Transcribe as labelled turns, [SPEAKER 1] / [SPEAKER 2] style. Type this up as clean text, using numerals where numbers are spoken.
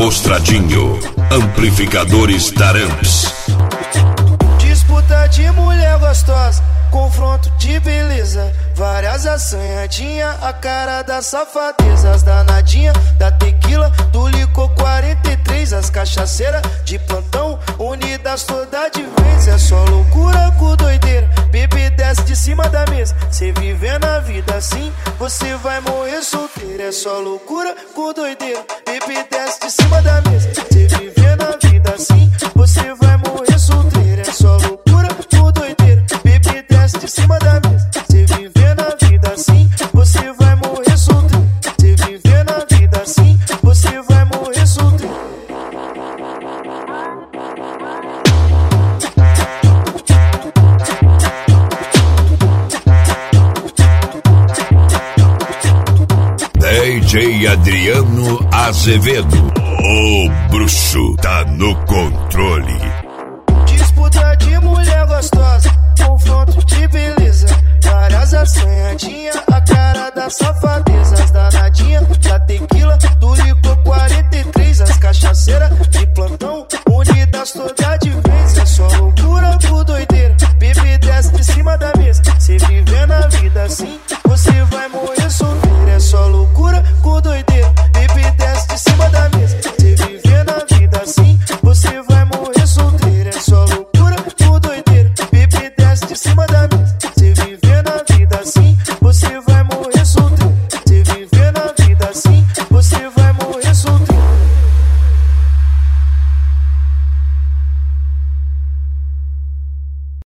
[SPEAKER 1] Amostradinho, amplificadores Taramps.
[SPEAKER 2] Disputa de mulher gostosa, confronto de beleza, várias assanhadinha, a cara da safadeza. As danadinha da tequila, do licor 43, as cachaceiras de plantão, unidas toda de vez. É só loucura com doideira, bebê desce de cima da mesa. Cê vivendo a vida assim, você vai morrer solteiro. É só loucura com doideira, bebê desce de cima da mesa. Cê vivendo a vida assim, você vai morrer solteiro. É só loucura com doideira, bebê desce de cima da mesa. Cê vivendo a vida assim, você vai morrer solteiro. Cê vivendo a vida assim, você vai morrer solteiro.
[SPEAKER 1] DJ Adriano Azevedo, o bruxo tá no controle.
[SPEAKER 2] Disputa de mulher gostosa, confronto de beleza, várias assanhadinha, a cara da safadeza. As danadinha da tequila, do licor 43, as cachaceiras de plantão, unidas todas